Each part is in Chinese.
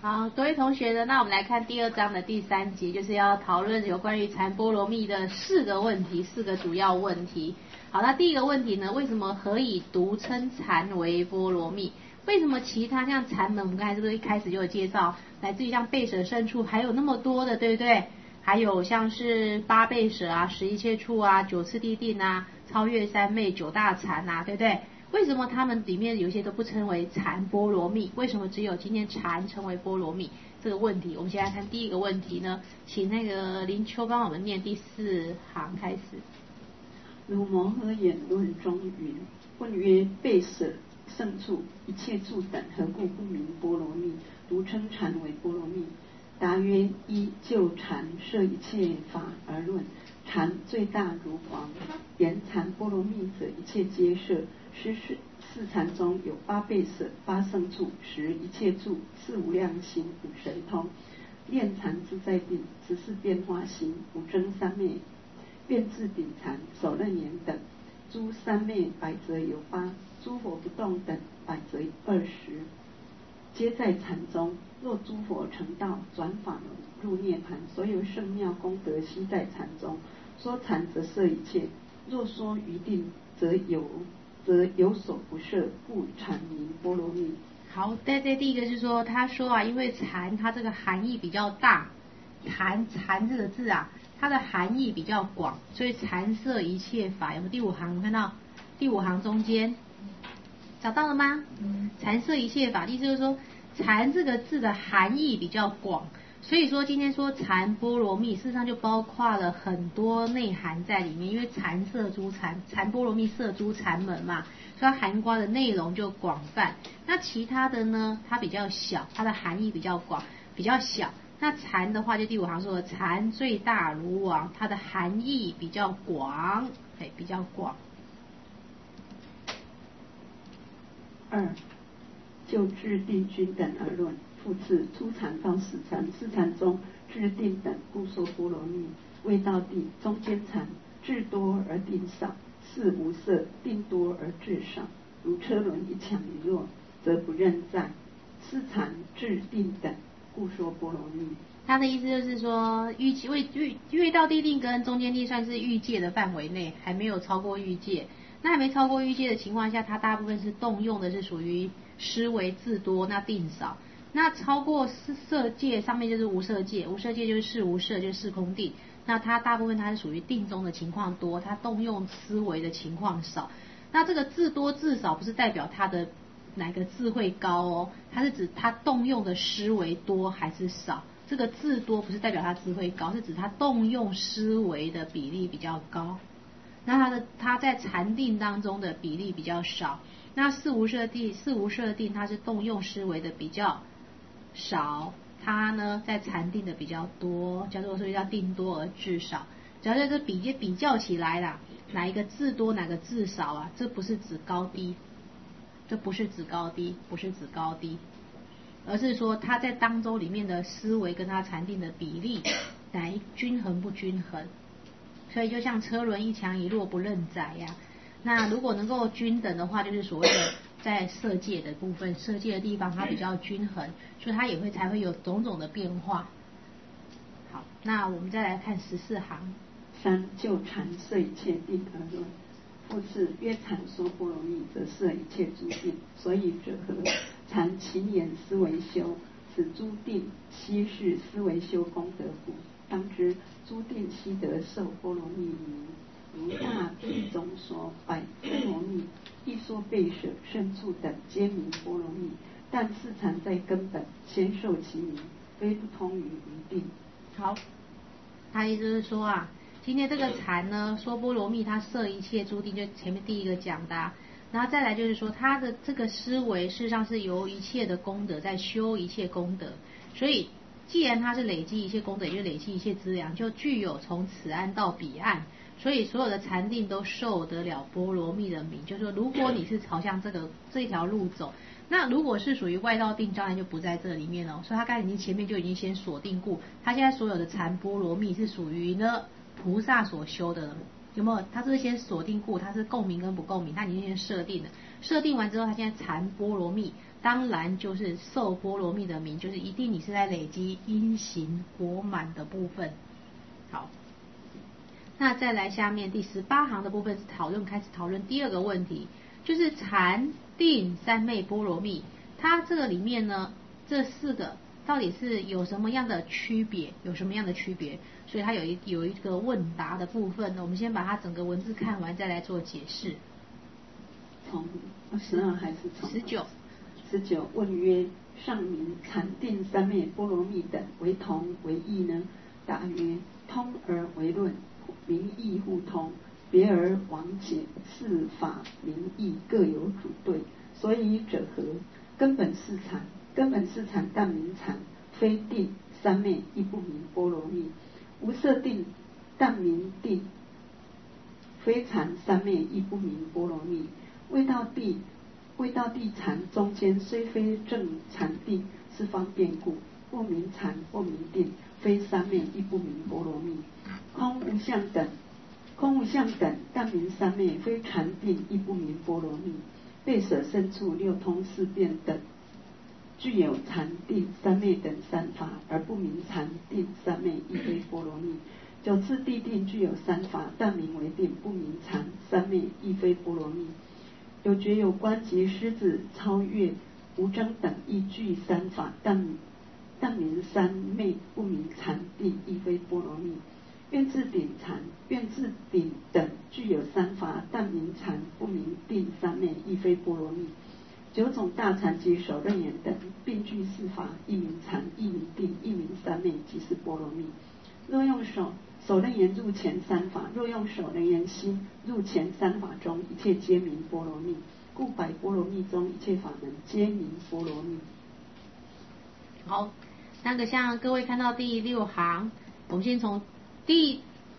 好，各位同学呢，那我们来看第2章的第3节，就是要讨论有关于禅波罗蜜的4个问题，4个主要问题。好，那第一个问题呢，为什么何以独称禅为波罗蜜？为什么其他像禅门，我们刚才是不是一开始就有介绍，乃至于像备舍胜处还有那么多的，对不对？还有像是8备舍啊、10一切处啊、9次第定啊、超越三昧、9大禅啊，对不对？为什么他们里面有些都不称为禅波罗蜜？为什么只有今天禅称为波罗蜜？这个问题，我们先来看第一个问题呢，请那个林秋帮我们念第4行开始。 如摩诃演论中云：问曰，备舍胜处、一切处等，何故不名波罗蜜，独称禅为波罗蜜？答曰：一就禅摄一切法而论，禅最大如王，言禅波罗蜜者，一切皆摄。四禅中有8备舍、8胜处、10一切处、4无量行、5神通。练禅自在定，14变化行、5增三昧、变至顶禅、首楞严等。诸三昧百则有8，诸佛不动等百则20，皆在禅中。若诸佛成道，转法轮入涅盘，所有圣妙功德悉在禅中。说禅则摄一切，若说于定则有所不摄，故禅名波罗蜜。 好，在这第一个是说，他说啊，因为禅它这个含义比较大，禅这个字啊，它的含义比较广，所以禅摄一切法。有没有第5行？有看到第5行中间找到了吗？禅摄一切法，意思就是说，禅这个字的含义比较广。所以说今天说禅波罗蜜，事实上就包括了很多内涵在里面，因为禅摄诸禅波罗蜜摄诸禅门嘛，所以它涵盖的内容就广泛。那其他的呢，它比较小，它的含义比较广，比较小。那禅的话，就第5行说的禅最大如王，它的含义比较广，比较广。 2就智定均等而论。复次，初禅到始禅、4禅中，智定等故说波罗蜜。未到地，中间禅，智多而定少，是无色，定多而智少。如车轮一强一弱，则不任在。4禅智定等，故说波罗蜜。 他的意思就是说，越到地定跟中间地算是欲界的范围内，还没有超过欲界。那还没超过欲界的情况下，它大部分是动用的是属于思维智多，那定少。那超过色界上面就是无色界，无色界就是事无色，就是事空定。那它大部分它是属于定中的情况多，它动用思维的情况少。那这个智多智少不是代表它的哪个智慧高哦，它是指它动用的思维多还是少。这个智多不是代表它智慧高，是指它动用思维的比例比较高。那它在禅定当中的比例比较少。那四无色定它是动用思维的比较少，它呢在禅定的比较多，所以叫定多而智少。只要在这比较起来啦，哪一个智多哪个智少啊，这不是指高低，不是指高低，而是说它在当中里面的思维跟它禅定的比例哪一均衡不均衡。所以就像车轮一强一弱不任载呀。那如果能够均等的话，就是所谓的在色界的部分，色界的地方它比较均衡，所以它才会有种种的变化。好，那我们再来看14行。 3就禅摄一切定而论。复次，曰禅说波罗蜜，则摄一切诸定，所以者何？禅勤研思维修，此诸定悉是思维修功德故。当知诸定悉得受波罗蜜名。如大地中说百波罗蜜，亦说备舍、胜处等皆名波罗蜜，但4禅在根本先受其名，非不通于一定。 好，他意思是说啊，今天这个禅呢，说波罗蜜，它摄一切诸定，就前面第一个讲的啊。然后再来就是说，他的这个思维事实上是由一切的功德在修一切功德，所以既然它是累积一切功德，也就累积一切资粮，就具有从此岸到彼岸。所以所有的禅定都受得了波罗蜜的名，就是说，如果你是朝向这条路走，那如果是属于外道定，当然就不在这里面了。所以他刚才已经前面就已经先锁定过，他现在所有的禅波罗蜜是属于呢菩萨所修的了，有没有？他是先锁定过，他是共鸣跟不共鸣，他已经先设定了，设定完之后，他现在禅波罗蜜当然就是受波罗蜜的名，就是一定你是在累积因行果满的部分。好，那再来下面第18行的部分是开始讨论第二个问题，就是禅定三昧波罗蜜，它这个里面呢，这4个到底是有什么样的区别？所以它有一个问答的部分，我们先把它整个文字看完，再来做解释。 从12还是从19问曰：上名禅定三昧波罗蜜等为同为异呢？答曰：通而为论，名义互通，别而亡解，是法名义各有主对。所以者何？根本是禅，但名禅，非定三昧，亦不名波罗蜜。无色定，但名定，非禅三昧，亦不名波罗蜜。未到地禅中间，虽非正禅定，是方便故，或名禅，或名定，非三昧，亦不名波罗蜜。空无相等，但名三昧，非禅定，亦不名波罗蜜。背舍胜处六通四变等，具有禅定三昧等三法，而不名禅定三昧，亦非波罗蜜。九次地定具有三法，但名为定，不名禅三昧，亦非波罗蜜。有觉有观及狮子、超越、无争等亦具三法，但名三昧，不名禅定，亦非波罗蜜。愿智顶等具有三法，但名禅，不名定三昧，亦非波罗蜜。九种大禅及首楞严等并具四法，一名禅，一名定，一名三昧，即是波罗蜜。若用首楞严入前三法，若用首楞严心入前三法中，一切皆名波罗蜜。故百波罗蜜中，一切法门皆名波罗蜜。 好，那个像各位看到第6行，我们先从第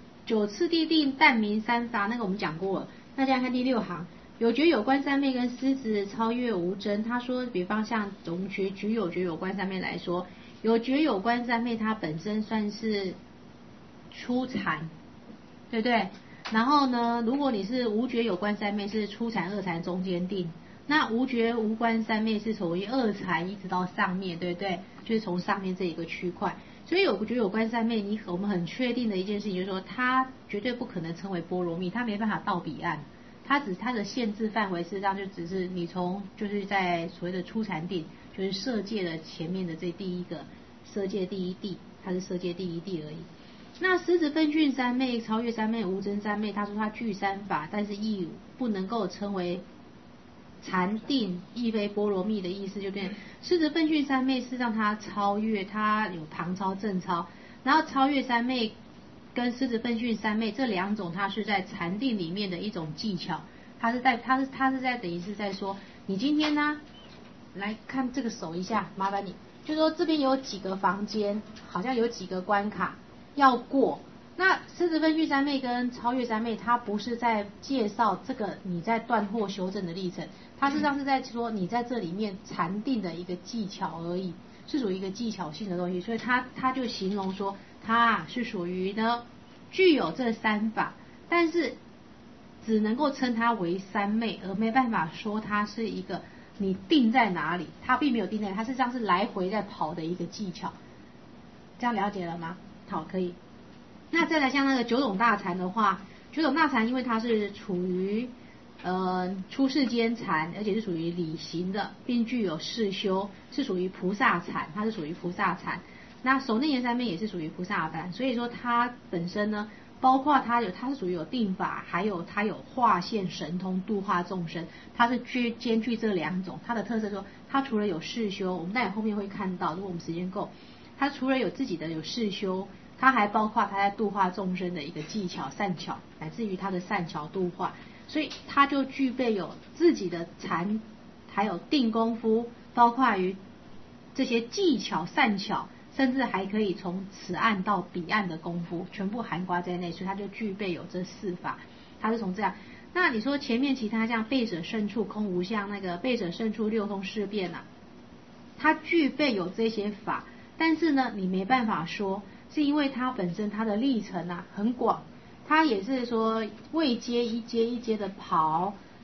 9次地定但名三法，那个我们讲过了。大家看第6行，有觉有观三昧跟狮子超越无争。他说，比方像我们举有观三昧来说，有觉有观三昧它本身算是初禅，对不对？然后呢，如果你是无觉有观三昧是初禅、二禅、中间定，那无觉无观三昧是从二禅一直到上面，对不对？就是从上面这一个区块。所以有觉有观三昧，我们很确定的一件事情就是说，它绝对不可能称为波罗蜜，它没办法到彼岸。它的限制范围事实上就只是你就是在所谓的初禅定，就是色界的前面的这第一个色界第一地，它是色界第一地而已。那狮子分训三昧、超越三昧、无争三昧，他说他具三法，但是亦不能够称为禅定，亦非波罗蜜的意思，就变狮子分训三昧是让它超越，它有旁超、正超，然后超越三昧跟狮子分训三昧这两种，它是在禅定里面的一种技巧，它是在等于是在说，你今天呢来看这个手一下，麻烦你，就说这边有几个房间，好像有几个关卡要过。那狮子分训三昧跟超越三昧，它不是在介绍这个你在断惑修正的历程，它实际上是在说你在这里面禅定的一个技巧而已，是属于一个技巧性的东西，所以它就形容说它是属于呢具有这三法，但是只能够称它为三昧，而没办法说它是一个你定在哪里，它并没有定在哪里，它实际上是来回在跑的一个技巧。这样了解了吗？好，可以。那再来像那个九种大禅的话，九种大禅因为它是处于出世间禅，而且是属于理行的，并具有世修，是属于菩萨禅，它是属于菩萨禅。那首楞严三昧也是属于菩萨禅，所以说它本身呢，包括它是属于有定法，还有它有化现神通度化众生，它是兼具这两种。它的特色说，它除了有世修，我们待会后面会看到，如果我们时间够，它除了有自己的有世修，它还包括它在度化众生的一个技巧善巧，乃至于它的善巧度化，所以它就具备有自己的禅，还有定功夫，包括于这些技巧善巧，甚至还可以从此岸到彼岸的功夫，全部含括在内，所以它就具备有这四法。它是从这样。那你说前面其他像背舍胜处、空无相，那个背舍胜处六通四变啊，它具备有这些法，但是呢，你没办法说。是因为它本身它的历程啊很广，它也是说位阶一阶一阶的跑，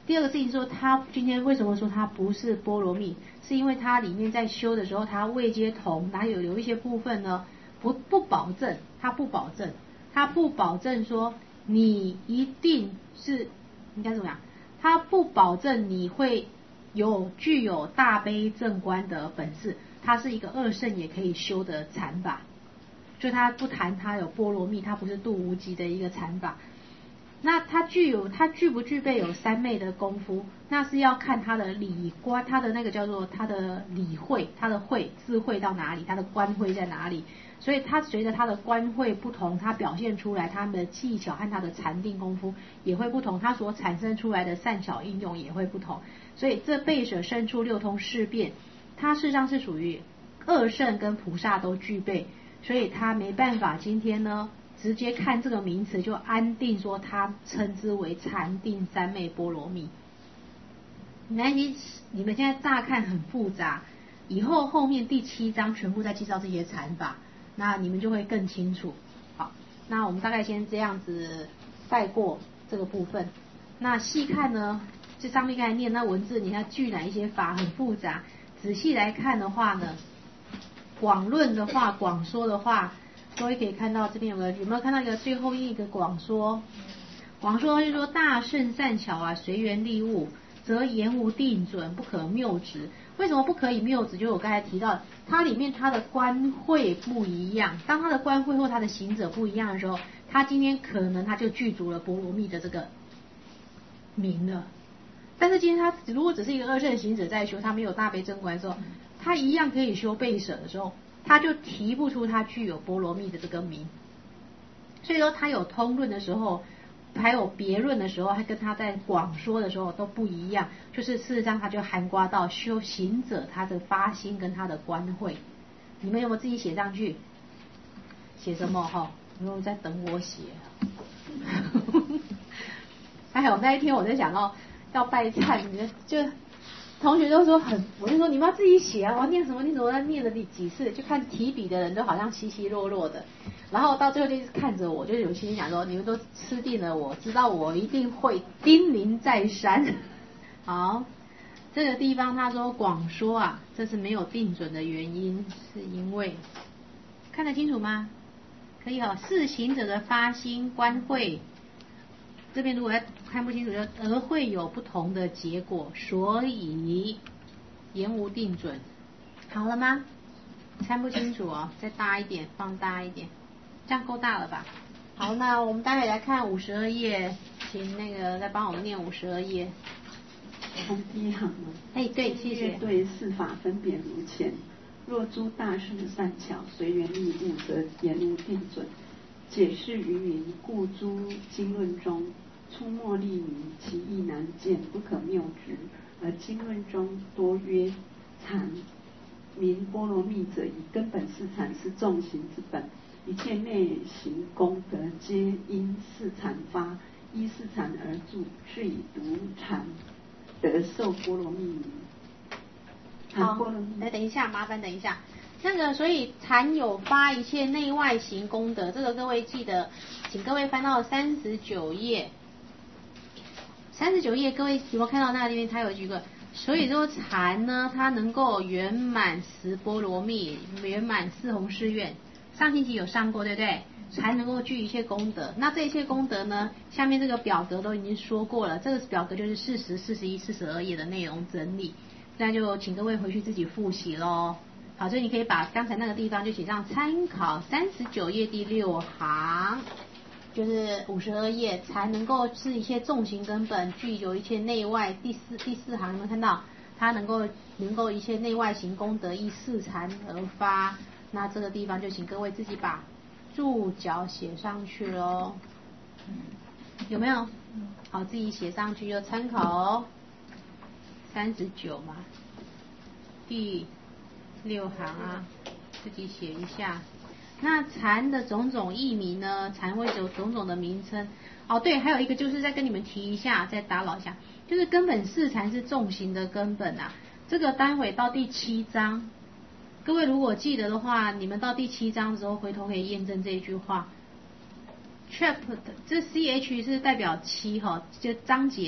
第二个事情说，他今天为什么说他不是波罗蜜，是因为他里面在修的时候，他位阶同，他有一些部分呢不保证，他不保证说你一定是应该怎么样，他不保证你会具有大悲正观的本事，它是一个二圣也可以修的禅法，就他不谈他有波罗蜜，他不是度无极的一个禅法。那他具不具备有三昧的功夫，那是要看他的理观，他的那个叫做他的理慧，他的慧智慧到哪里，他的观慧在哪里。所以他随着他的观慧不同，他表现出来他们的技巧和他的禅定功夫也会不同，他所产生出来的善巧应用也会不同。所以这辈舍身处六通四变，它事实上是属于二圣跟菩萨都具备，所以他没办法今天呢直接看这个名词就安定说它称之为禅定三昧波罗蜜。你们现在乍看很复杂，以后后面第7章全部在介绍这些禅法，那你们就会更清楚。好，那我们大概先这样子带过这个部分。那细看呢，这上面刚才念那文字，你要具哪一些法很复杂，仔细来看的话呢，广论的话，广说的话，各位可以看到这边有没有看到一个最后一个广说？广说就是说大圣善巧啊，随缘利物，则言无定准，不可谬执。为什么不可以谬执？就是我刚才提到，它里面它的观慧不一样，当它的观慧或它的行者不一样的时候，他今天可能他就具足了波罗蜜的这个名了。但是今天他如果只是一个二圣行者在修，他没有大悲正观的时候，他一样可以修备舍的时候，他就提不出他具有波罗蜜的这个名。所以说他有通论的时候，还有别论的时候，他跟他在广说的时候都不一样，就是事实上他就涵盖到修行者他的发心跟他的观慧。你们有没有自己写上去？写什么哈？你们在等我写。还有那一天我在讲到要拜忏，就同学都说我就说你们要自己写啊，我要念什么？你怎么在念了几次？就看提笔的人都好像稀稀落落的，然后到最后就看着我，就有心里想说，你们都吃定了我，知道我一定会叮咛再三。好，这个地方他说广说啊，这是没有定准的原因，是因为看得清楚吗？可以是行者的发心观慧。这边如果看不清楚，而会有不同的结果，所以言无定准。好了吗？看不清楚哦，再大一点，放大一点，这样够大了吧？好，那我们待会来看52页，请那个再帮我们念52页。 从第一行吗？ 对，谢谢。 对四法分别如前，若诸大圣善巧，随缘利物，则言无定准。解释于云，故诸经论中出没利名，其意难见，不可谬执。而经论中多曰禅名波罗蜜者，以根本是禅，是众行之本。一切内行功德，皆因是禅发，依是禅而住，是以独禅得受波罗蜜名。 好，来等一下，麻烦等一下。那个，所以禅有发一切内外行功德，这个各位记得，请各位翻到39页。39页，各位有没有看到那个地方？它有几个？所以说禅呢，它能够圆满10波罗蜜，圆满4弘誓愿。上星期有上过，对不对？才能够具一切功德。那这一切功德呢，下面这个表格都已经说过了，这个表格就是40、41、42页的内容整理，那就请各位回去自己复习咯。好，所以你可以把刚才那个地方就写上参考39页第6行，就是52页，才能够是一切众行根本，具有一切内外。第四行有没有看到？它能够一切内外行功德，依四禅而发。那这个地方就请各位自己把注脚写上去咯，有没有？好，自己写上去就参考哦。39嘛，第6行啊，自己写一下。那禅的种种译名呢？禅会有种种的名称。哦，对，还有一个就是再跟你们提一下，再打扰一下，就是根本四禅是众行的根本啊。这个待会到第7章，各位如果记得的话，你们到第7章的时候回头可以验证这一句话。chapter 这 ch 是代表7哈，就章节。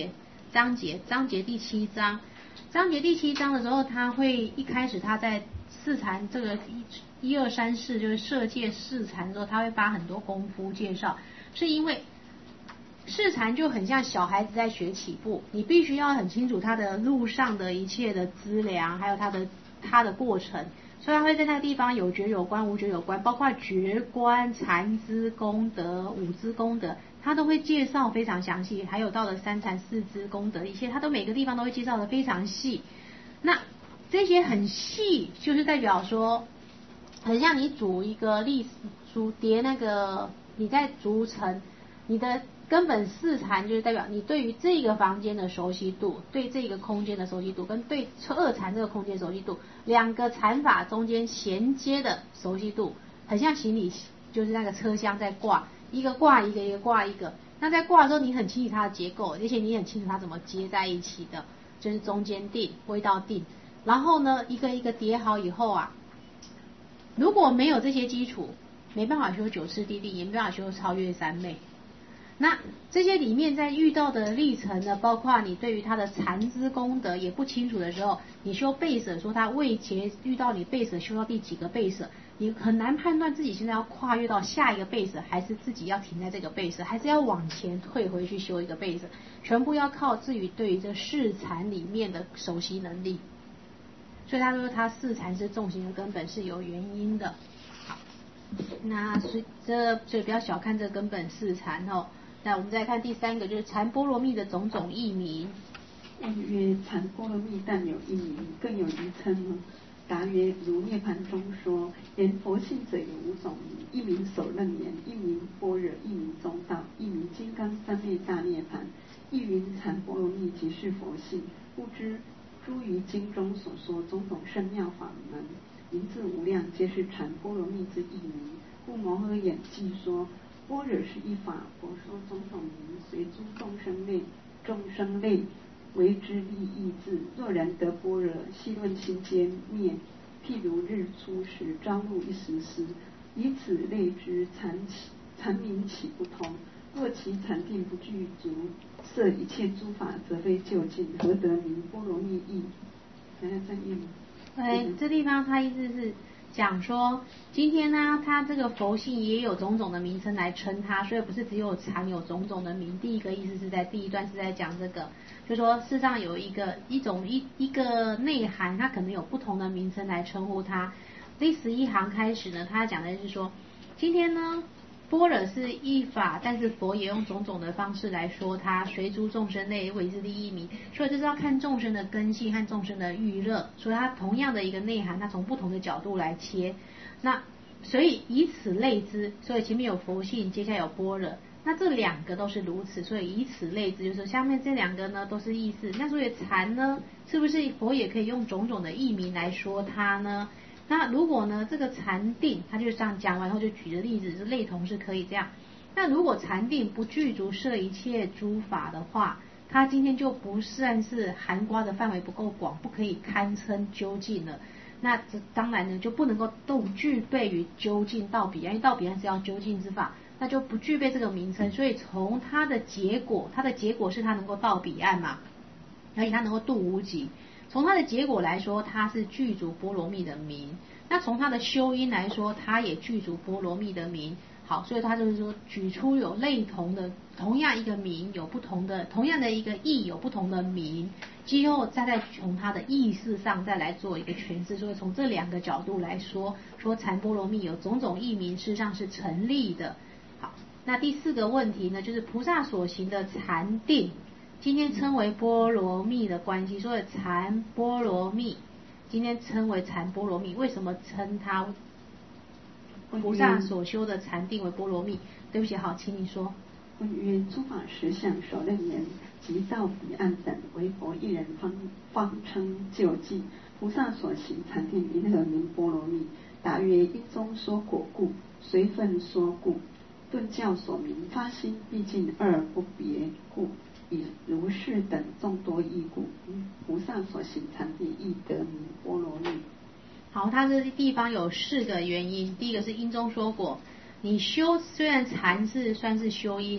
章节第7章。章节第7章的时候，他会一开始他在四禅这个1、2、3、4就是摄界四禅的时候，他会发很多功夫介绍，是因为四禅就很像小孩子在学起步，你必须要很清楚他的路上的一切的资粮，还有他的过程，所以他会在那个地方有觉有观无觉有观，包括觉观、禅资功德、五资功德，他都会介绍非常详细，还有到了3禅4资功德一切，他都每个地方都会介绍的非常细。那这些很细，就是代表说，很像你组一个组叠那个你在组成你的根本四禅，就是代表你对于这个房间的熟悉度，对这个空间的熟悉度，跟对二禅这个空间熟悉度，两个禅法中间衔接的熟悉度，很像行李，就是那个车厢在挂，一个挂一个，一个挂一个。那在挂的时候，你很清楚它的结构，而且你很清楚它怎么接在一起的，就是中间定、味道定。然后呢，一个一个叠好以后啊，如果没有这些基础，没办法修九次地定，也没办法修超越三昧。那这些里面在遇到的历程呢，包括你对于他的禅资功德也不清楚的时候，你修备舍，说他未结遇到你备舍修到第几个备舍，你很难判断自己现在要跨越到下一个备舍，还是自己要停在这个备舍，还是要往前退回去修一个备舍，全部要靠自己对于这四禅里面的熟悉能力。所以他说他四禅是重行的根本是有原因的。好，那所以不要小看这根本四禅哦。那我们再看第3个，就是禅波罗蜜的种种义名。 问曰：禅波罗蜜但有一名，更有一称吗？答曰：如涅盘中说，言佛性者有5种名，一名首楞严，一名般若，一名中道，一名金刚三昧大涅盘，一云禅波罗蜜即是佛性。不知诸于经中所说种种圣妙法门，名字无量，皆是禅波罗蜜之义名。故摩诃衍记说，般若是一法，佛说种种名，随诸众生类为之利益智。若人得般若，细论心间灭，譬如日出时朝露一时时，以此类之，禅名岂不同？若其禅定不具足，摄一切诸法，则非究竟，何得名波罗蜜意？还要再念吗？ 这地方他意思是讲说，今天呢，他这个佛性也有种种的名称来称它，所以不是只有禅有种种的名。第一个意思是在第一段是在讲这个，就说事实上有一个内涵，它可能有不同的名称来称呼它。第11行开始呢，他讲的是说，今天呢，般若是一法，但是佛也用种种的方式来说它，随诸众生类为之利益名，所以这是要看众生的根性和众生的欲热，所以它同样的一个内涵，它从不同的角度来切。那所以以此类之，所以前面有佛性，接下来有般若，那这2个都是如此，所以以此类之，就是下面这2个呢都是意思。那所以禅呢，是不是佛也可以用种种的义名来说它呢？那如果呢，这个禅定，他就这样讲完后就举的例子是类同是可以这样。那如果禅定不具足摄一切诸法的话，他今天就不算是含瓜的范围不够广，不可以堪称究竟了。那这当然呢，就不能够都具备于究竟到彼岸，因为到彼岸是要究竟之法，那就不具备这个名称。所以从它的结果是它能够到彼岸嘛，而且它能够度无极。从它的结果来说，它是具足波罗蜜的名。那从它的修因来说，它也具足波罗蜜的名。好，所以他就是说举出有类同的，同样一个名有不同的，同样的一个义有不同的名，之后再从它的意识上再来做一个诠释。所以从这2个角度来说，说禅波罗蜜有种种义名，事实上是成立的。好，那第4个问题呢，就是菩萨所行的禅定。今天称为波罗蜜的关系，所以禅波罗蜜今天称为禅波罗蜜，为什么称它菩萨所修的禅定为波罗蜜？对不起，好，请你说。 问曰：诸法实相首楞严即到彼岸等，为佛一人方称究竟。菩萨所行禅定因何名波罗蜜？答曰：因中说果故，随分说故，顿教所明，发心毕竟二不别故，以如是等众多义故，菩萨所行禅定亦得名波罗蜜。 好，它这地方有4个原因。第一个是因中说果，你修虽然禅是算是修因，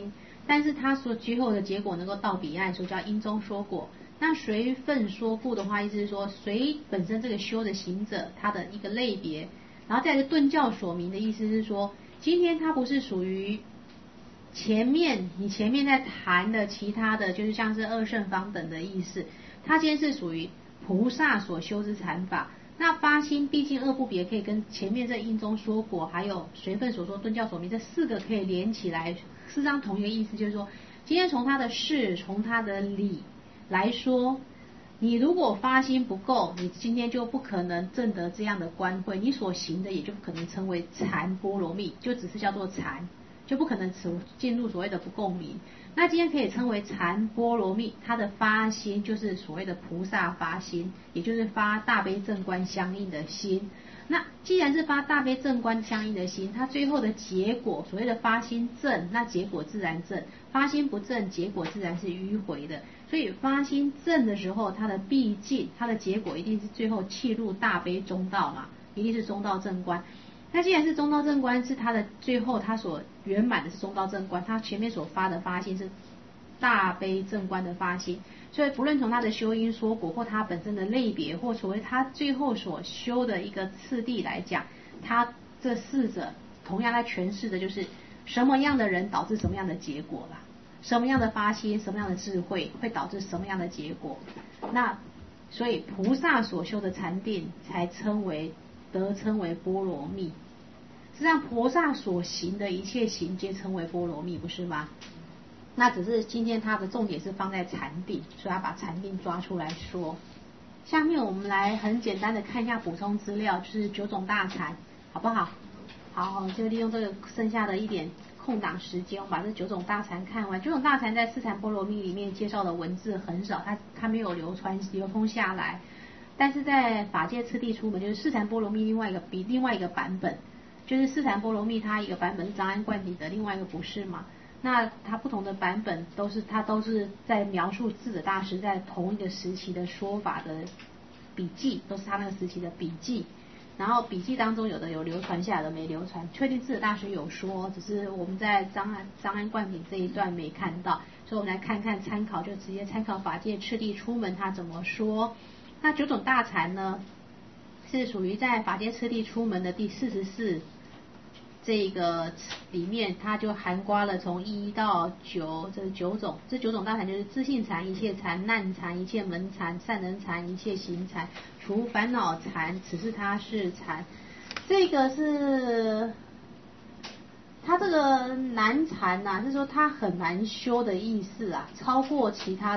但是它所最后的结果能够到彼岸，所以叫因中说果。那随分说故的话，意思是说随本身这个修的行者他的一个类别，然后再来顿教所明的意思是说，今天它不是属于你前面在谈的其他的，就是像是二圣方等的意思，它今天是属于菩萨所修之禅法。那发心毕竟二不别，可以跟前面这因中说果还有随分所说顿教所明这四个可以连起来，事实上同一个意思，就是说今天从他的事从他的理来说，你如果发心不够，你今天就不可能证得这样的观慧，你所行的也就不可能称为禅波罗蜜，就只是叫做禅，就不可能进入所谓的不共鸣。那今天可以称为禅波罗蜜，它的发心就是所谓的菩萨发心，也就是发大悲正观相应的心。那既然是发大悲正观相应的心，它最后的结果所谓的发心正，那结果自然正；发心不正，结果自然是迂回的。所以发心正的时候，它的毕竟它的结果一定是最后契入大悲中道嘛，一定是中道正观。那既然是中道正观，是它的最后它所圆满的是中道正观，它前面所发的发心是大悲正观的发心，所以不论从它的修因说果或它本身的类别，或所谓它最后所修的一个次第来讲，它这四者同样它诠释的就是什么样的人导致什么样的结果啦，什么样的发心，什么样的智慧会导致什么样的结果。那所以菩萨所修的禅定才得称为波罗蜜。实际上菩萨所行的一切行皆称为波罗蜜，不是吗？那只是今天它的重点是放在禅定，所以他把禅定抓出来说。下面我们来很简单的看一下补充资料，就是九种大禅，好不好？好，就利用这个剩下的一点空档时间，我们把这九种大禅看完。九种大禅在四禅波罗蜜里面介绍的文字很少，它没有流通下来。但是在法界次第出门，就是四禅波罗蜜另外一个版本，就是四禅波罗蜜它一个版本是张安灌顶的，另外一个不是嘛？那它不同的版本都是在描述智者大师在同一个时期的说法的笔记，都是他那个时期的笔记。然后笔记当中有的有流传下来的没流传，确定智者大师有说，只是我们在张安灌顶这一段没看到，所以我们来看看参考，就直接参考法界次第出门他怎么说。那九种大禅呢，是属于在法界次第出门的第44这个里面，它就含括了从1到9这九种。这九种大禅就是自性禅、一切禅、难禅、一切门禅、善人禅、一切行禅、除烦恼禅、此是他是禅。这个是它这个难禅啊，是说它很难修的意思啊，超过其他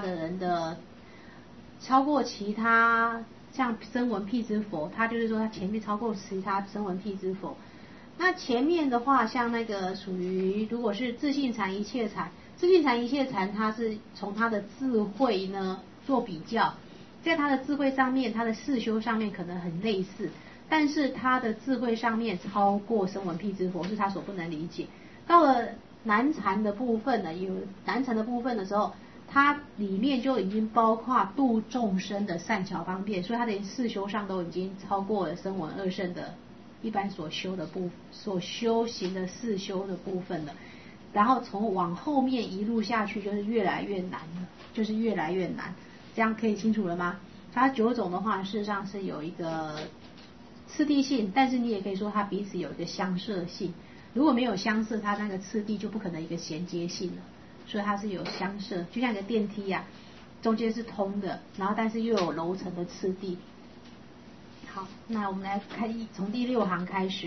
像声闻辟支佛，它就是说它前面超过其他声闻辟支佛。那前面的话，像那个属于如果是自性禅、一切禅，自性禅、一切禅，它是从它的智慧呢做比较，在它的智慧上面，它的四修上面可能很类似，但是它的智慧上面超过声闻辟支佛，是它所不能理解。到了难禅的部分呢，有难禅的部分的时候，它里面就已经包括度众生的善巧方便，所以它的四修上都已经超过了声闻二圣的一般所修行的四修的部分了。然后从往后面一路下去就是越来越难了，就是越来越难。这样可以清楚了吗？它九种的话事实上是有一个次第性，但是你也可以说它彼此有一个相摄性。如果没有相摄，它那个次第就不可能一个衔接性了，所以它是有相摄，就像一个电梯啊，中间是通的，然后但是又有楼层的次第。好，那我们来看从第6行开始。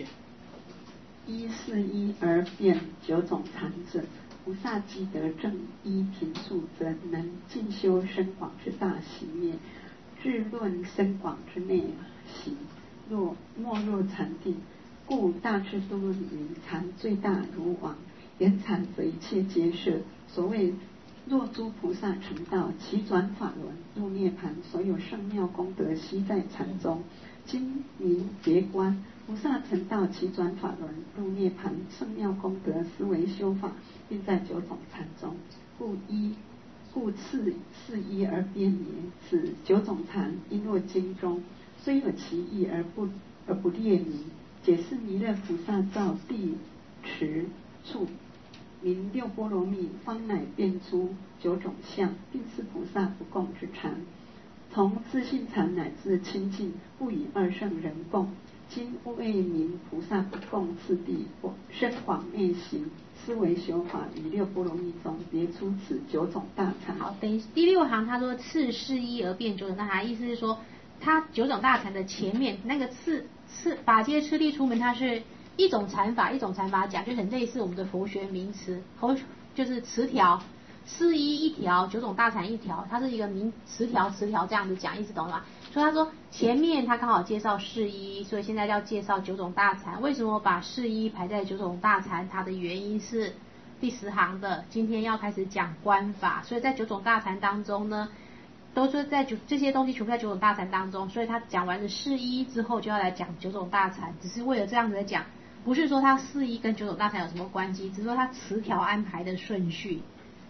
141而变九种禅者，菩萨积得正一平素，则能尽修深广之大行也。至论深广之内行，莫若禅定。故大智度论云：禅最大如网，言禅则一切皆摄。所谓若诸菩萨成道，其转法轮入涅盘，所有圣妙功德悉在禅中。今明别观，菩萨成道，其转法轮入涅盘，圣妙功德思维修法，并在九种禅中。故次41而变也。此九种禅因若经中，虽有其意而不列名。解释弥勒菩萨造地持处名六波罗蜜，方乃变出9种相，并赐菩萨不共之禅。从自性禅乃至清净，不与二圣人共。今为名菩萨不共次第，深广内行，思维修法于六波罗蜜中，别出此9种大禅。 好，等于第6行他说次世一而变9种大禅，意思是说他9种大禅的前面那个次法界吃力出门，它是一种禅法一种禅法讲，就很类似我们的佛学名词，就是词条。世一条，9种大禅一条，它是一个名词条这样子讲，意思懂了吗？所以他说前面他刚好介绍世一，所以现在要介绍9种大禅。为什么把世一排在9种大禅？它的原因是第10行的，今天要开始讲观法，所以在9种大禅当中呢，都是在这些东西全部在9种大禅当中，所以他讲完了世一之后就要来讲9种大禅，只是为了这样子来讲，不是说他世一跟9种大禅有什么关系，只是说他词条安排的顺序。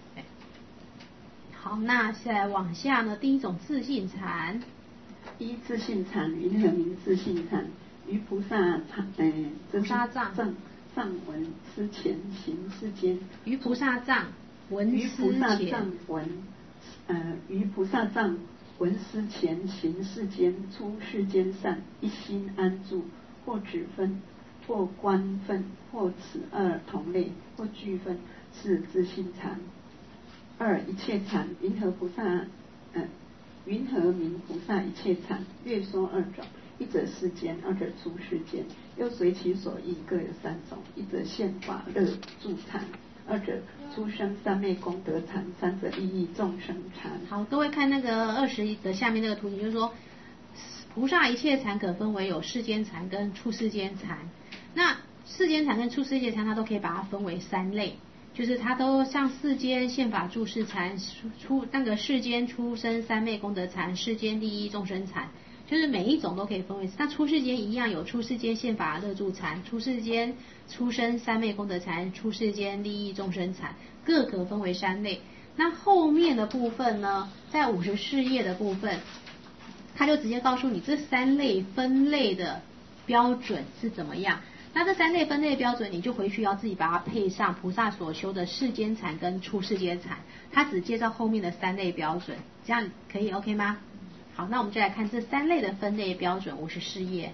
好，那再来往下呢，第1种自性禅。 依自性禅，云何名自性禅？于菩萨菩萨藏闻思前行世间。 于菩萨藏闻思前。 于菩萨藏闻思前行世间，出世间善，一心安住，或只分，或观分，或此2同类，或俱分，是自性禅。2一切禅，云何名菩萨一切禅？略说2种，一者世间，二者出世间，又随其所应各有3种，一者现法乐住禅，二者出生三昧功德禅，三者利益众生禅。好， 各位看那个20的下面那个图形，就是说菩萨一切禅可分为有世间禅跟出世间禅。那世间禅跟出世间禅，它都可以把它分为3类。就是它都像世间现法住世禅，那个世间出生三昧功德禅，世间利益众生禅，就是每一种都可以分为。那出世间一样有出世间现法乐住禅，出世间出生三昧功德禅，出世间利益众生禅，各可分为3类。那后面的部分呢，在54页的部分，他就直接告诉你这3类分类的标准是怎么样。那这3类分类标准，你就回去要自己把它配上菩萨所修的世间禅跟出世间禅，他只介绍后面的3类标准，这样可以 OK 吗？好，那我们就来看这3类的分类标准，54页。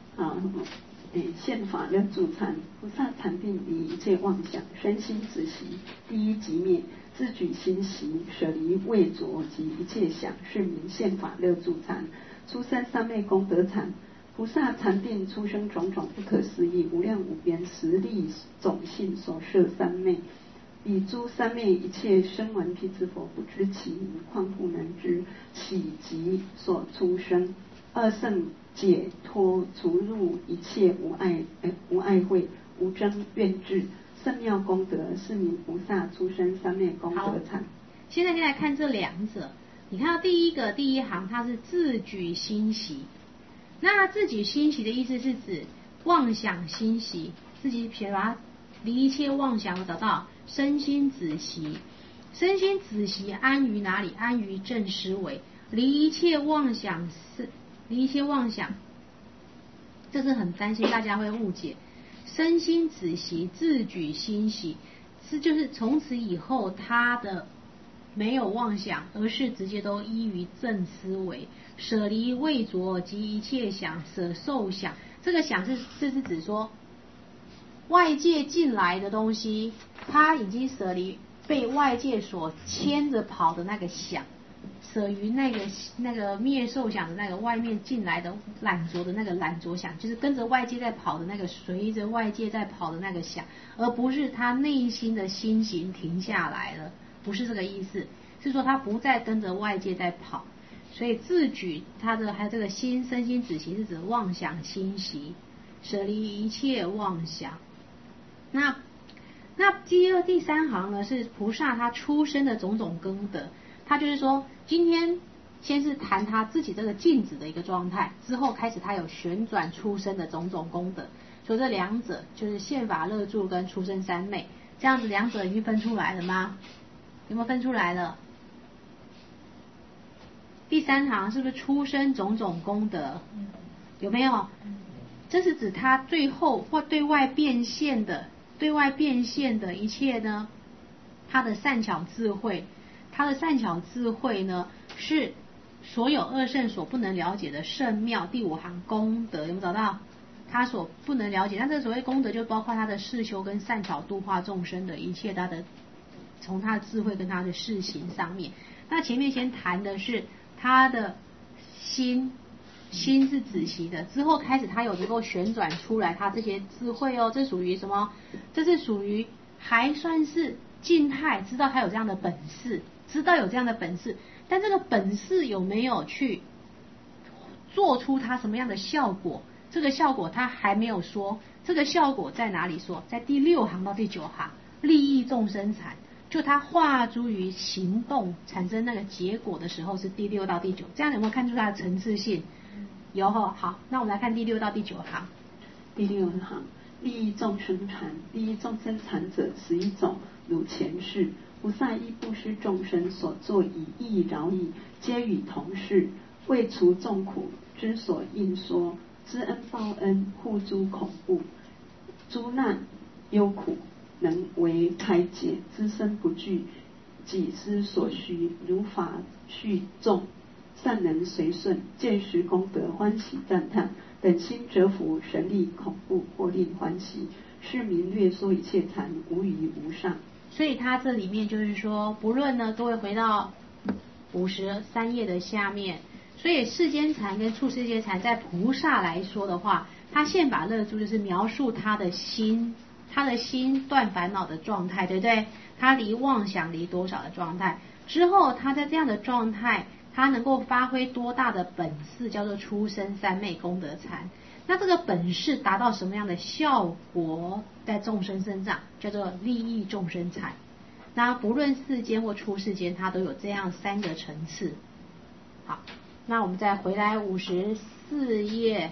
现法乐住禅，菩萨禅定离一切妄想，身心止息，第一即灭，自举心息，舍离畏着及一切想，是名现法乐住禅。出生三昧功德禅，菩萨禅定出生种种不可思议无量无边实力种性所摄三昧，彼诸三昧一切声闻辟支佛不知其名，况不能知，岂即所出生。二圣解脱除入一切无爱慧无争怨智，圣妙功德是名菩萨出生三昧功德禅。 现在来看这2者，你看到第一行它是自举心息，那自举心息的意思是指妄想心息，自己把它离一切妄想，找到身心止息，身心止息安于哪里？安于正思维，离一切妄想，这是很担心大家会误解。身心止息，自举心息，就是从此以后他的没有妄想，而是直接都依于正思维，舍离畏着及一切想，舍受想。这个想是指说外界进来的东西，他已经舍离被外界所牵着跑的那个想，舍于那个灭受想的那个外面进来的懒着的那个懒着想，就是跟着外界在跑的那个随着外界在跑的那个想，而不是他内心的心行停下来了，不是这个意思，是说他不再跟着外界在跑。所以自举他的还有这个身心止息是指妄想心息，舍离一切妄想。那第3行呢，是菩萨他出生的种种功德，他就是说今天先是谈他自己这个静止的一个状态，之后开始他有旋转出生的种种功德，所以这2者就是现法乐住跟出生三昧，这样子2者已经分出来了吗？有没有分出来了？第3行是不是出生种种功德？有没有？这是指他最后或对外变现的对外变现的一切呢，他的善巧智慧，他的善巧智慧呢，是所有二圣所不能了解的圣妙。第五行功德有没有找到？他所不能了解，那这所谓功德就包括他的事修跟善巧度化众生的一切，他的从他的智慧跟他的事行上面。那前面先谈的是他的心是仔细的，之后开始他有能够旋转出来他这些智慧哦，这属于什么？这是属于还算是静态，知道他有这样的本事，知道有这样的本事，但这个本事有没有去做出他什么样的效果？这个效果他还没有说，这个效果在哪里说？在第6行到第9行，利益众生禅，就他化诸于行动产生那个结果的时候是第6到第9，这样有没有看出它的层次性？有吼。好，那我们来看第6到第9行。 第6行，利益众生禅，利益众生禅者11种，如前世菩萨依布施众生所作以义饶益，皆与同事，为除众苦之所应说，知恩报恩，护诸恐怖，诸难忧苦能为开解，资身不惧，己思所需，如法续众，善能随顺，见时功德欢喜赞叹，等心折服，神力恐怖，或令欢喜。是名略说一切禅，无余无上。 所以它这里面就是说，不论呢，各位回到53页的下面，所以世间禅跟处世界禅，在菩萨来说的话，他现把乐住就是描述他的心断烦恼的状态，对不对？他离妄想离多少的状态之后，他在这样的状态，他能够发挥多大的本事，叫做出生三昧功德禅。那这个本事达到什么样的效果在众生身上，叫做利益众生禅。那不论世间或出世间，它都有这样3个层次。好，那我们再回来54页。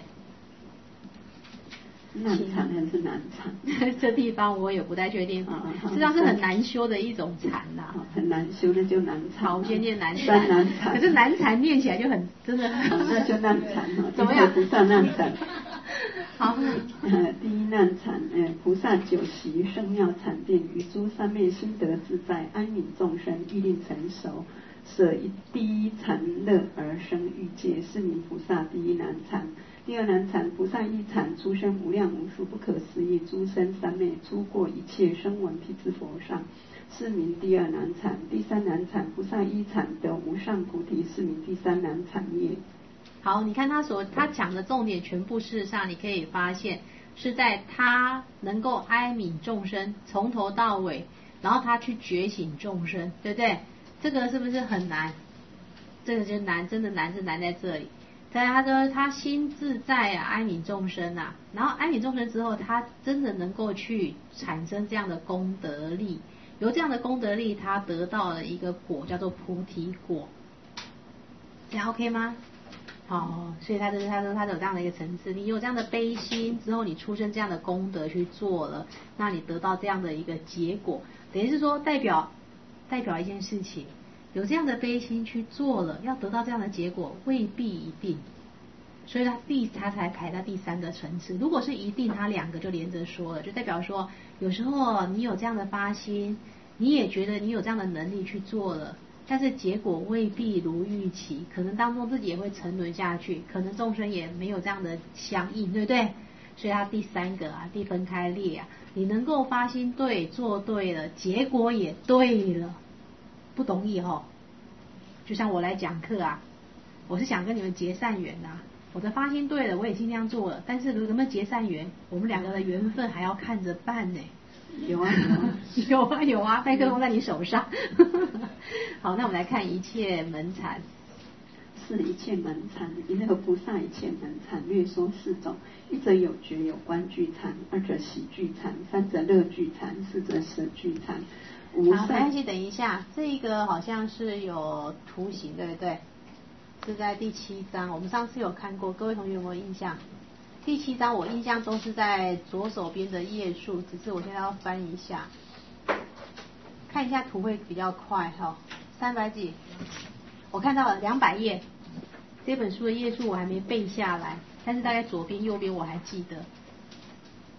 难禅还是难禅？ 这地方我也不太确定，实际上是很难修的一种禅啦。 很难修，那就难禅。 好，我先念难禅。可是难禅念起来就很真的很。 那就难禅怎么样？ 菩萨难禅。 好。 第一难禅，菩萨久习圣妙禅定，于诸三昧心得自在，安悯众生，欲令成熟，舍第一禅乐而生欲界，是名菩萨第一难禅。第二难禅，菩萨一禅出生无量无数不可思议诸生三昧，出过一切声闻辟支佛上，是名第二难禅。第三难禅，菩萨一禅得无上菩提，是名第三难禅也。 好，你看他讲的重点全部事实上你可以发现是在他能够哀悯众生从头到尾，然后他去觉醒众生，对不对？这个是不是很难？这个就难，真的难是难在这里。在他说他心自在啊，哀悯众生啊，然后哀悯众生之后，他真的能够去产生这样的功德力，由这样的功德力，他得到了一个果叫做菩提果，这样 OK 吗？好，所以他有这样的一个层次，你有这样的悲心之后，你出生这样的功德去做了，那你得到这样的一个结果，等于是说代表一件事情。有这样的悲心去做了，要得到这样的结果未必一定，所以他才排到第3个层次。如果是一定，他2个就连着说了，就代表说有时候你有这样的发心，你也觉得你有这样的能力去做了，但是结果未必如预期，可能当中自己也会沉沦下去，可能众生也没有这样的相应，对不对？所以他第3个啊，地分开列啊，你能够发心对，做对了，结果也对了。不容易哦，就像我来讲课啊，我是想跟你们结善缘呐，我的发心对了，我也尽量做了，但是有没有结善缘，我们2个的缘分还要看着办呢。 有啊有啊，麦克风在你手上。好，那我们来看一切门禅。 是一切门禅，因何菩萨一切门禅略说4种：一则有觉有观具禅，二则喜具禅，三则乐具禅，四则舍具禅。 好，没关系，等一下，这个好像是有图形，对不对？是在第7章，我们上次有看过，各位同学有没有印象？第7章我印象中是在左手边的页数，只是我现在要翻一下，看一下图会比较快哈。300几，我看到了200页，这本书的页数我还没背下来，但是大概左边右边我还记得。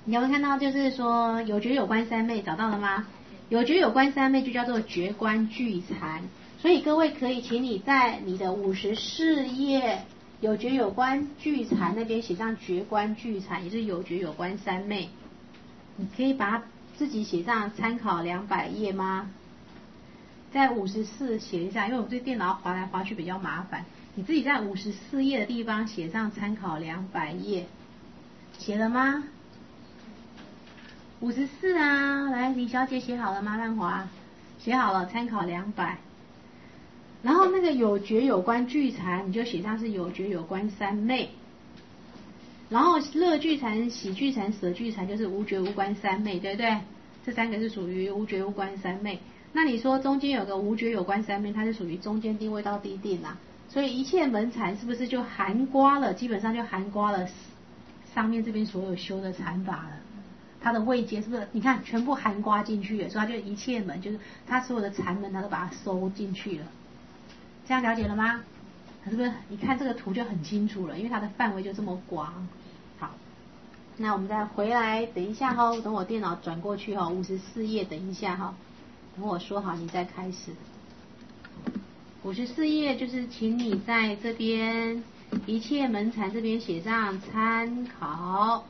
你有没有看到就是说有觉有观三昧找到了吗？有觉有观三昧就叫做觉观具禅，所以各位可以请你在你的54页有觉有观具禅那边写上觉观具禅，也是有觉有观三昧。你可以把它自己写上参考200页吗？在54写一下，因为我对电脑滑来滑去比较麻烦。你自己在54页的地方写上参考200页，写了吗？54啊，来，李小姐写好了吗？曼华写好了，参考200。然后那个有觉有观具禅，你就写上是有觉有观三昧。然后乐具禅、喜具禅、舍具禅就是无觉无观三昧，对不对？这3个是属于无觉无观三昧。那你说中间有个无觉有观三昧，它是属于中间定位到低定啦。所以一切门禅是不是就含刮了？基本上就含刮了上面这边所有修的禅法了。它的位阶是不是？你看全部含刮进去了，所以它就一切门，就是它所有的禅门，它都把它收进去了。这样了解了吗？是不是？你看这个图就很清楚了，因为它的范围就这么广。好，那我们再回来，等一下哈，等我电脑转过去哈，54页，等一下哈，等我说好你再开始。54页就是请你在这边一切门禅这边写上参考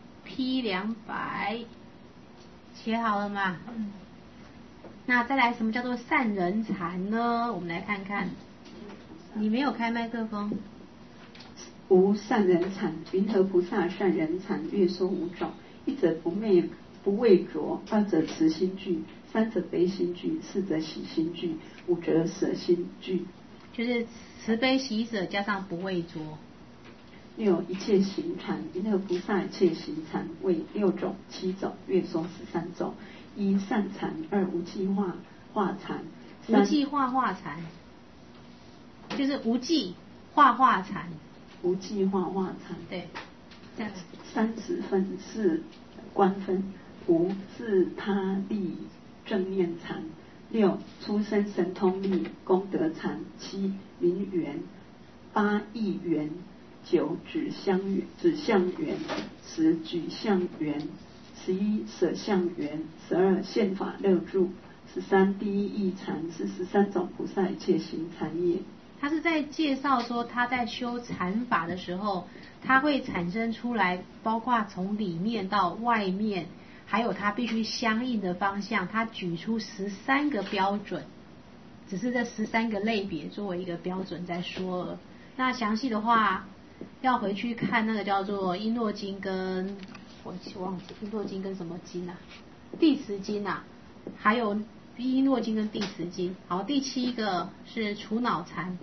P200， 写好了吗？那再来什么叫做善人禅呢？我们来看看。你没有开麦克风。 无善人禅，云何菩萨善人禅？略说5种：一者不畏着，二者慈心具，三者悲心具，四者喜心具，五者舍心具。 就是慈悲喜舍加上不畏着。 六一切行禅，云何菩萨一切行禅？为6种、7种，略说13种：一善禅，二无记化禅， 无记化禅，就是无记化禅。 无记化禅， 对，这样。 30分是观分，无自他力正念禅。6出生神通力功德禅。7名缘。8意缘。9指相缘。10举相缘。11舍相缘。12现法乐住。13第一义禅，是13种菩萨一切行禅业。 他是在介绍说他在修禅法的时候，他会产生出来，包括从里面到外面，还有他必须相应的方向，他举出13个标准，只是这13个类别作为一个标准在说了。那详细的话要回去看那个叫做璎珞经跟我忘记璎珞经跟什么经啊，地持经啊，还有璎珞经跟地持经。好，第7个是除恼禅。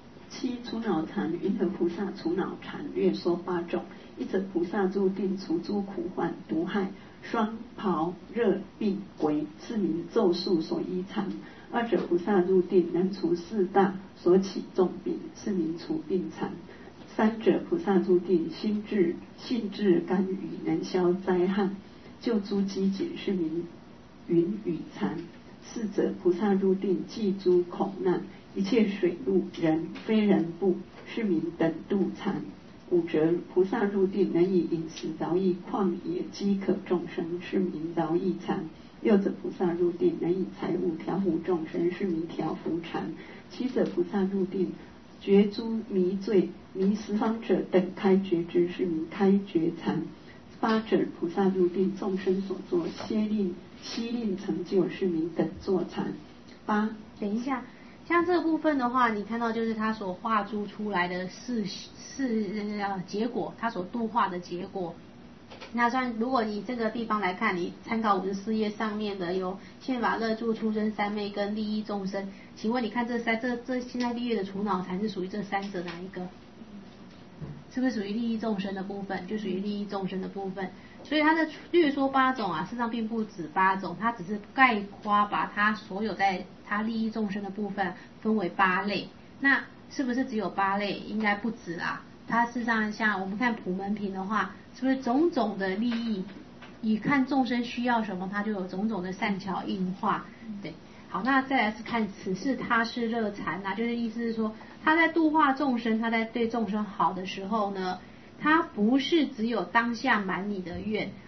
7除恼禅，云何菩萨除恼禅？略说8种：一者菩萨入定除诸苦患、毒害、霜疱热病鬼，是名咒术所依禅；二者菩萨入定能除4大所起重病，是名除病禅；三者菩萨入定性智甘雨，能消灾害，救诸饥解，是名云雨禅；四者菩萨入定济诸恐难，一切水陆人非人部，是名等度禅；五者菩萨入定能以饮食饶益旷野饥渴众生，是名饶益禅；六者菩萨入定能以财物调伏众生，是名调伏禅；七者菩萨入定觉诸迷罪迷十方者等开觉知，是名开觉禅；八者菩萨入定众生所作悉令成就，是名等作禅。 等一下，像这个部分的话，你看到就是他所画出出来的结果，他所度化的结果。那如果你这个地方来看，你参考54页上面的有宪法乐住出生三昧跟利益众生，请问你看这现在立业的除恼禅是属于这3者哪一个？是不是属于利益众生的部分？就属于利益众生的部分。所以它的略说8种啊，事实上并不止8种，它只是概括把它所有在它利益众生的部分分为8类。那是不是只有8类？应该不止啊。它事实上像我们看普门品的话，是不是种种的利益，以看众生需要什么，它就有种种的善巧应化。对，好，那再来是看此事他是乐禅啊，就是意思是说他在度化众生，他在对众生好的时候呢，他不是只有当下满你的愿，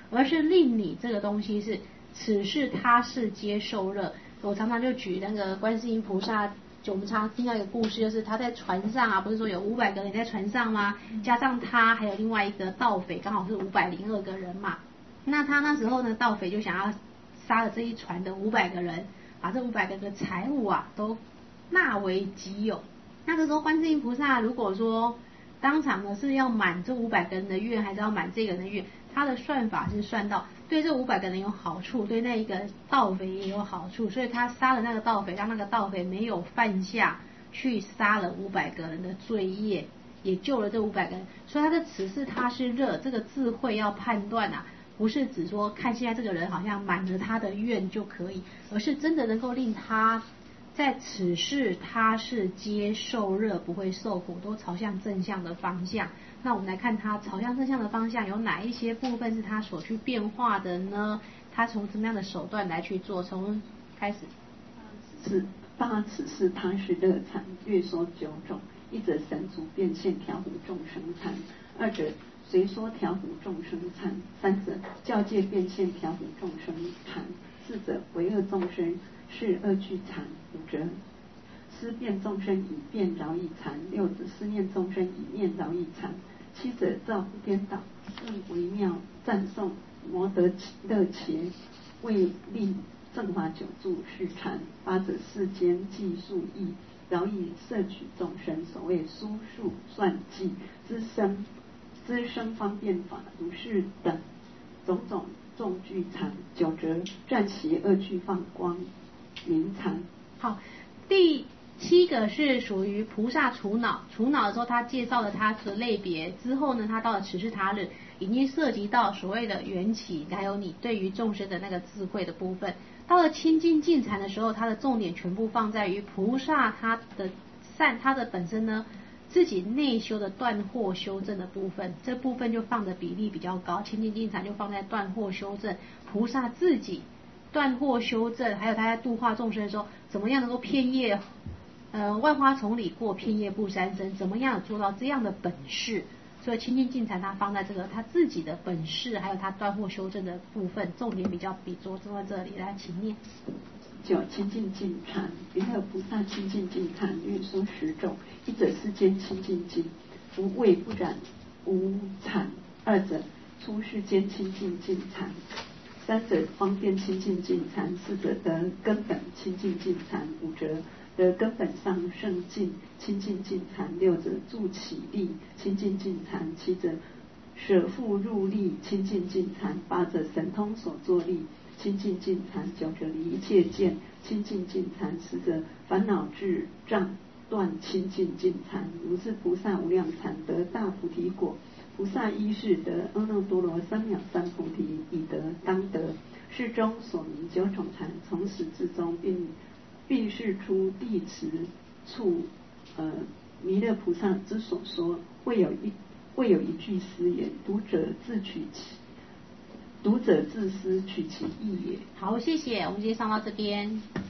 而是令你这个东西是此事他是皆受乐。我常常就举那个观世音菩萨，就我们常听到一个故事，就是他在船上啊，不是说有500个人在船上吗？加上他还有另外一个盗匪，刚好是502个人嘛。那他那时候呢，盗匪就想要杀了这一船的500个人，把这500个的财物啊都纳为己有。那这时候观世音菩萨如果说当场呢是要满这500个人的愿，还是要满这个人的愿，他的算法是算到对这500个人有好处，对那一个盗匪也有好处，所以他杀了那个盗匪，让那个盗匪没有犯下去杀了500个人的罪业，也救了这500个人。所以他的此事他是乐，这个智慧要判断啊，不是只说看现在这个人好像满了他的愿就可以，而是真的能够令他在此事他是皆受乐，不会受苦，都朝向正向的方向。那我们来看他朝向正向的方向有哪一些部分是他所去变化的呢？他从怎么样的手段来去做？从开始八此事他是乐禅，略说9种。一者神足变现调伏众生禅，二者随说调伏众生禅，三者教界变现调伏众生禅，四者为恶众生是恶具禅，五者思辨众生以辩饶益禅，六者思念众生以念饶益禅，七者造不颠倒，更微妙赞颂摩得乐伽，为令正法久住是禅，八者世间计数义，饶益摄取众生，所谓书数算计资生方便法，如是等种种众具禅。九者暂邪恶具放光明禅。 好，第7个是属于菩萨除恼的时候，他介绍了他的类别之后呢，他到了此事他日，已经涉及到所谓的缘起，还有你对于众生的那个智慧的部分。到了清净净禅的时候，他的重点全部放在于菩萨他的本身呢自己内修的断惑修正的部分，这部分就放的比例比较高。清净净禅就放在断惑修正，菩萨自己断惑修正，还有他在度化众生的时候，怎么样能够遍业万花丛里过，遍业不沾身，怎么样做到这样的本事？所以清净净禅他放在这个他自己的本事，还有他断惑修正的部分，重点比较着重在这里。来，请念。 9清净净禅，云何菩萨清净净禅？略说10种。一者世间清净净，无畏不染无禅；二者出世间清净净禅；三者方便清净净禅；四者得根本清净净禅；五者得根本上圣净清净净禅；六者助起立清净净禅；七者舍腹入力清净净禅；八者神通所作力清净净禅；九者离一切见清净净禅；十者烦恼智障断清净净禅。如是菩萨无量禅得大菩提果。菩萨依是得阿耨多罗三藐三菩提，已得当得。是中所明9种禅，从始至终并示出地持处弥勒菩萨之所说，未有一句实言，读者自思取其意也。 好，谢谢，我们今天上到这边。